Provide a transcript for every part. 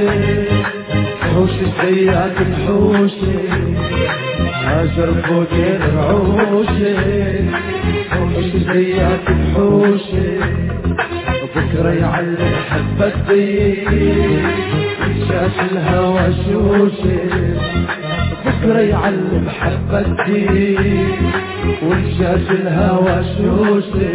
وحوش زيك بحوشي هاجر فوق الرعوشي، وحوش زيك بحوشي بكرة يعلم حبك بيك شاش الهوى شوشي، بكرة يعلم حبك بيك وانشاش الهوى شوشي.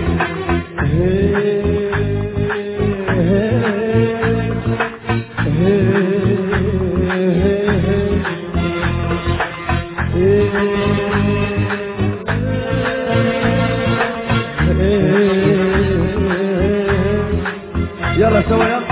يلا سوا يلا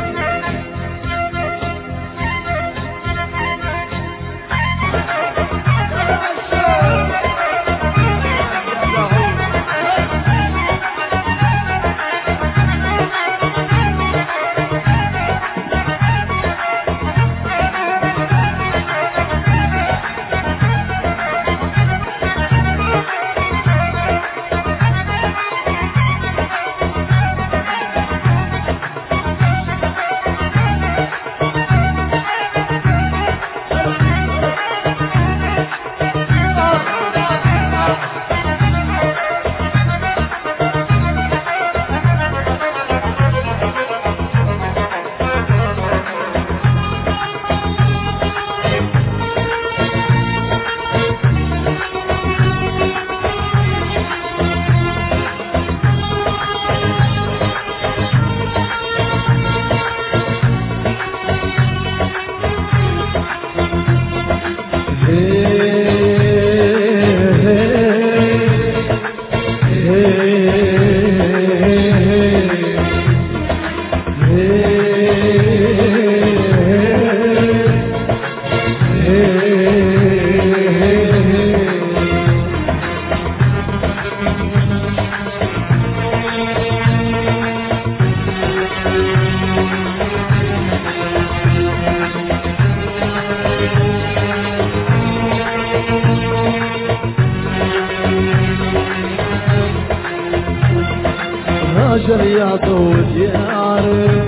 هاجر يا ضو دياري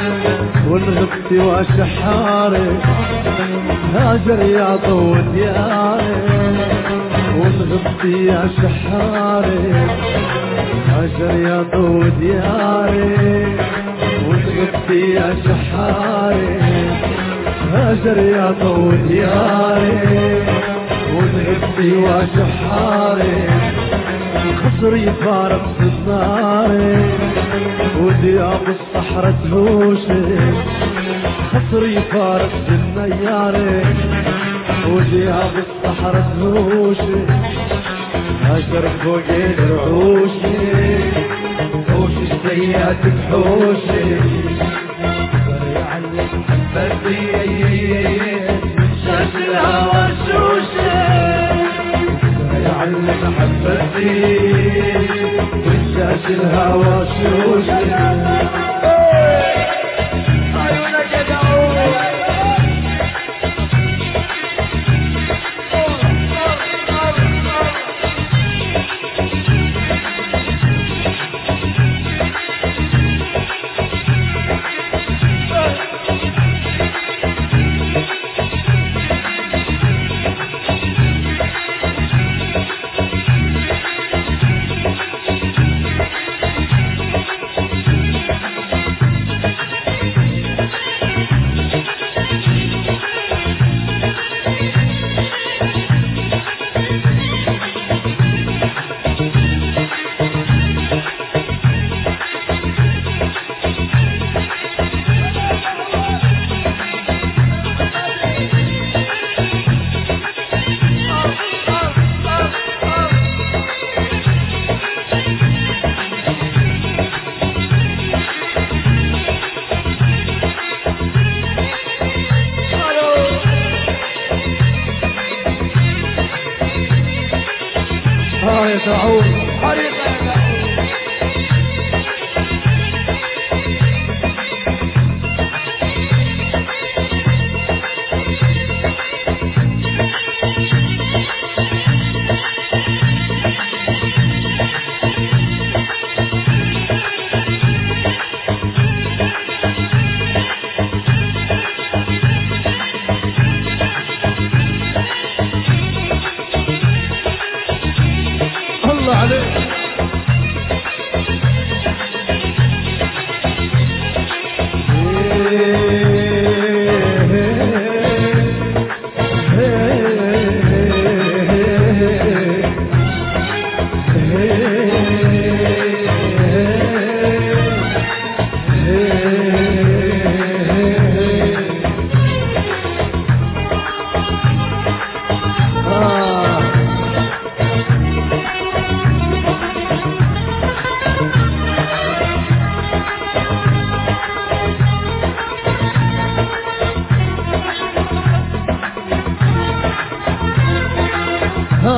ونغبتي وشحاري، هاجر يا ضو دياري ونغبتي يا شحاري، هاجر يا ضو دياري ونغبتي يا شحاري، هاجر يا ضو دياري ونغبتي وشحاري، خصري فارق الناري ودياب الصحراء تهوشي، خصري فارق النياري ودياب الصحراء تهوشي، هاجر فوق الرعوشي وحوش السيات بحوشي يعلم حبتي شاش الهوى شوشي، يعلم حبتي وشاش الهوى شوشي. عيونك يا داوود يا داوود حريقة يا داوود.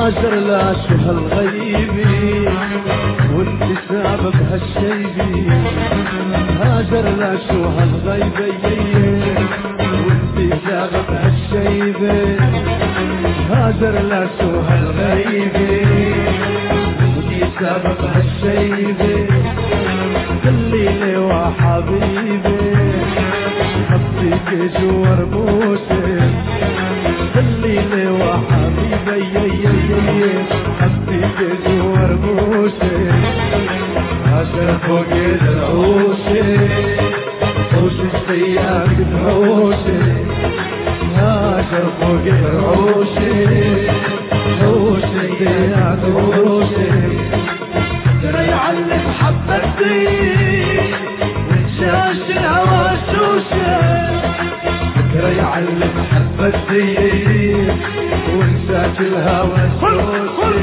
هاجر لا شو هالغيبي وانت سبب هالشيبي، هاجر لا شو هالغيبي وانت سبب هالشيبي، هاجر لا شو هالغيبي وانت سبب هالشيبي، خليني وحبيبي حطيك جوا رموشي، خليني وحبيبي حطيك جوا رموشي، هاجر فوق العوشي وش السياق بحوشي، هاجر فوق العوشي وش السياق بحوشي، ترى يعلم حبتي وانشاش الهوى شوشة، ترى يعلم حبتي وانشاش الهوى شوشة.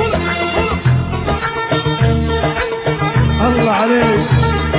الله عليك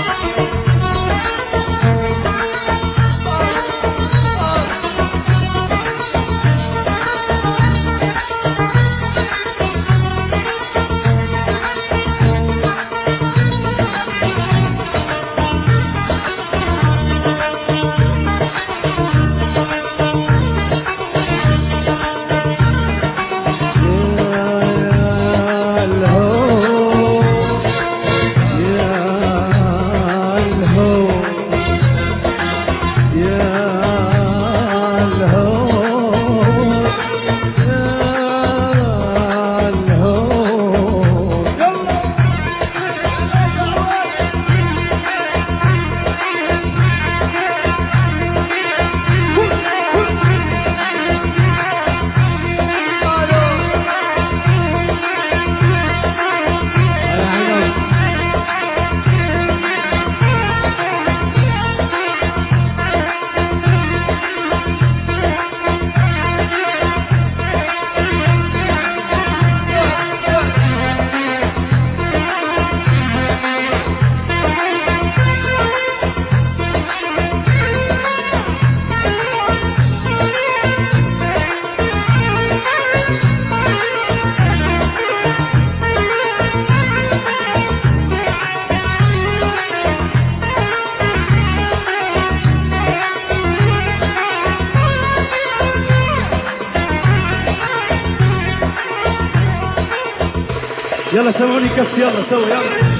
يلا سووني كف، يلا سوي يلا.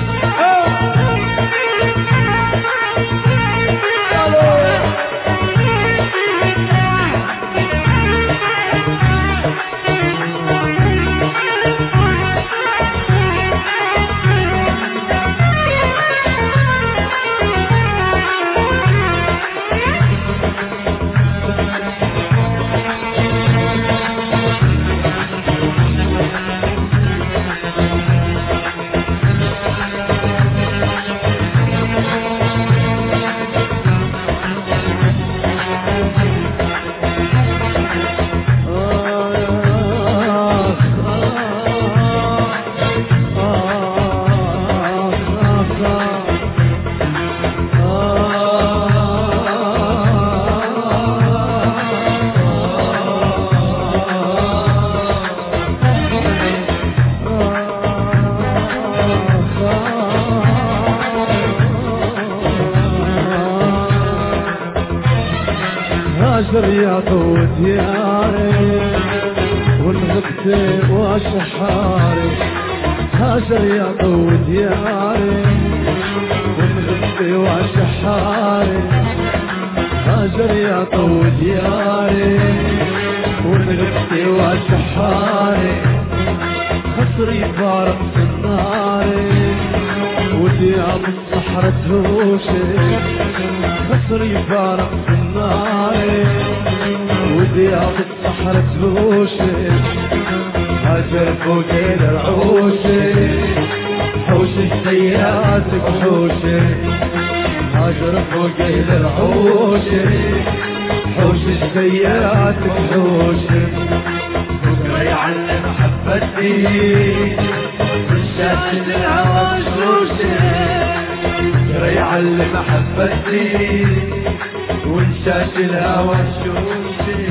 هاجر يا طود دياري ونغبتي واشحاري، هاجر يا طود دياري ونغبتي واشحاري، هاجر يا طود دياري ونغبتي واشحاري، خصري فارق الناري ودياب الصحرة تهوشي، خصري فارق الناري ودياب الصحرة تهوشي، هاجر فوق العوشي حوشي السيئات بحوشي، هاجر فوق العوشي حوشي السيئات بحوشي، بكرة يعلم حبتي والشاش الهوى شوشي، بكرة يعلم حبتي والشاش الهوى شوشي.